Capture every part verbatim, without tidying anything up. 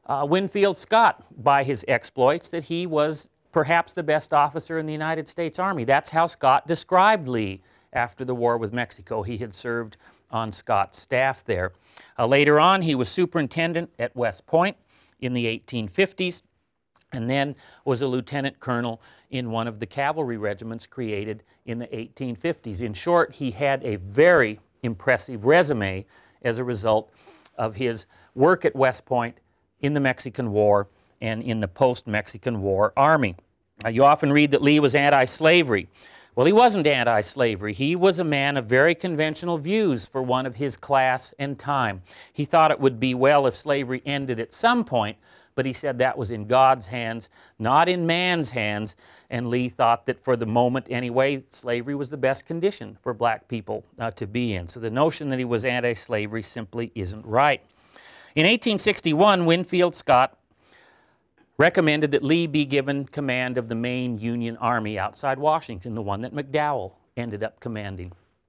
uh, Winfield Scott by his exploits that he was perhaps the best officer in the United States Army. That's how Scott described Lee after the war with Mexico. He had served on Scott's staff there. Uh, later on, he was superintendent at West Point in the eighteen fifties, and then was a lieutenant colonel in one of the cavalry regiments created in the eighteen fifties. In short, he had a very impressive resume as a result of his work at West Point in the Mexican War and in the post-Mexican War Army. Uh, you often read that Lee was anti-slavery. Well, he wasn't anti-slavery. He was a man of very conventional views for one of his class and time. He thought it would be well if slavery ended at some point, but he said that was in God's hands, not in man's hands, and Lee thought that for the moment anyway, slavery was the best condition for black people uh, to be in. So the notion that he was anti-slavery simply isn't right. In eighteen sixty-one, Winfield Scott recommended that Lee be given command of the main Union Army outside Washington, the one that McDowell ended up commanding.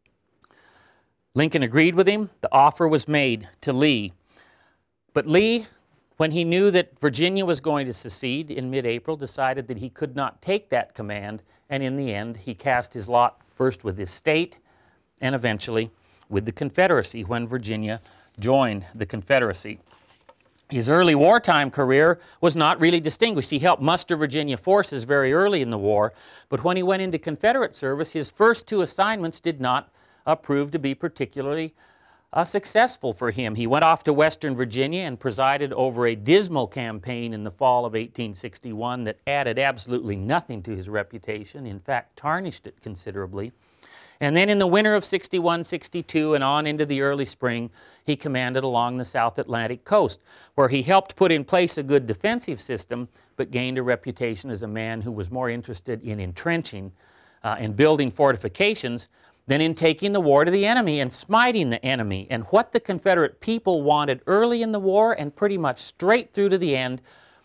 Lincoln agreed with him. The offer was made to Lee. But Lee, when he knew that Virginia was going to secede in mid-April, decided that he could not take that command, and in the end, he cast his lot first with his state and eventually with the Confederacy when Virginia joined the Confederacy. His early wartime career was not really distinguished. He helped muster Virginia forces very early in the war, but when he went into Confederate service, his first two assignments did not uh, prove to be particularly uh, successful for him. He went off to Western Virginia and presided over a dismal campaign in the fall of eighteen sixty-one that added absolutely nothing to his reputation, in fact, tarnished it considerably. And then in the winter of sixty-one sixty-two and on into the early spring, he commanded along the South Atlantic coast, where he helped put in place a good defensive system, but gained a reputation as a man who was more interested in entrenching uh, and building fortifications than in taking the war to the enemy and smiting the enemy. And what the Confederate people wanted early in the war and pretty much straight through to the end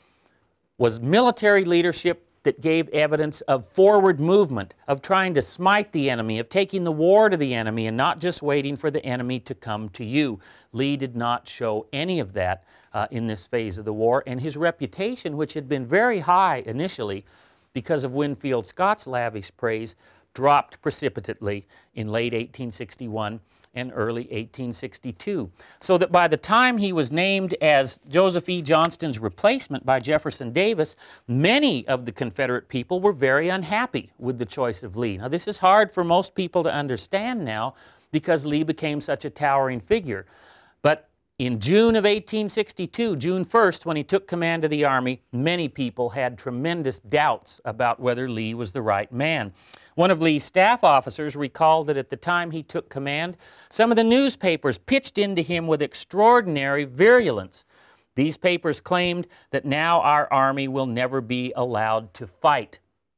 was military leadership that gave evidence of forward movement, of trying to smite the enemy, of taking the war to the enemy and not just waiting for the enemy to come to you. Lee did not show any of that uh, in this phase of the war, and his reputation, which had been very high initially because of Winfield Scott's lavish praise, dropped precipitately in late eighteen sixty-one and early eighteen sixty-two, so that by the time he was named as Joseph E. Johnston's replacement by Jefferson Davis, many of the Confederate people were very unhappy with the choice of Lee. Now, this is hard for most people to understand now because Lee became such a towering figure. But in June of eighteen sixty-two, June first, when he took command of the Army, many people had tremendous doubts about whether Lee was the right man. One of Lee's staff officers recalled that at the time he took command, some of the newspapers pitched into him with extraordinary virulence. These papers claimed that now our Army will never be allowed to fight.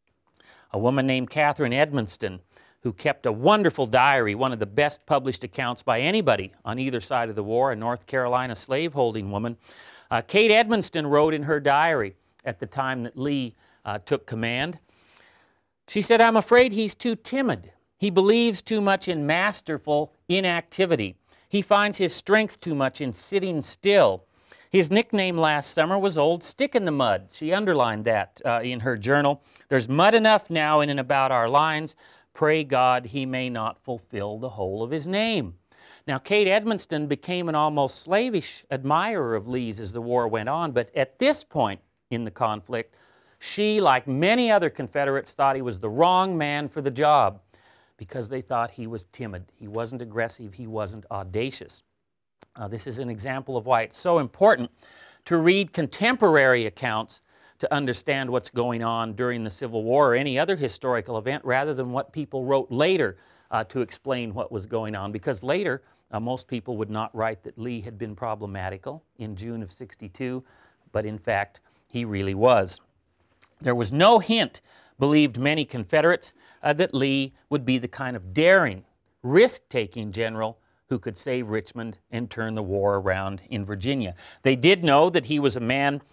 A woman named Catherine Edmonston, who kept a wonderful diary, one of the best published accounts by anybody on either side of the war, a North Carolina slaveholding woman. Uh, Kate Edmonston wrote in her diary at the time that Lee uh, took command. She said, "I'm afraid he's too timid. He believes too much in masterful inactivity. He finds his strength too much in sitting still. His nickname last summer was Old Stick in the Mud." She underlined that uh, in her journal. "There's mud enough now in and about our lines. Pray God he may not fulfill the whole of his name." Now, Kate Edmonston became an almost slavish admirer of Lee's as the war went on, but at this point in the conflict, she, like many other Confederates, thought he was the wrong man for the job because they thought he was timid. He wasn't aggressive. He wasn't audacious. Uh, this is an example of why it's so important to read contemporary accounts to understand what's going on during the Civil War or any other historical event rather than what people wrote later uh, to explain what was going on. Because later, uh, most people would not write that Lee had been problematical in June of sixty-two, but in fact, he really was. There was no hint, believed many Confederates, uh, that Lee would be the kind of daring, risk-taking general who could save Richmond and turn the war around in Virginia. They did know that he was a man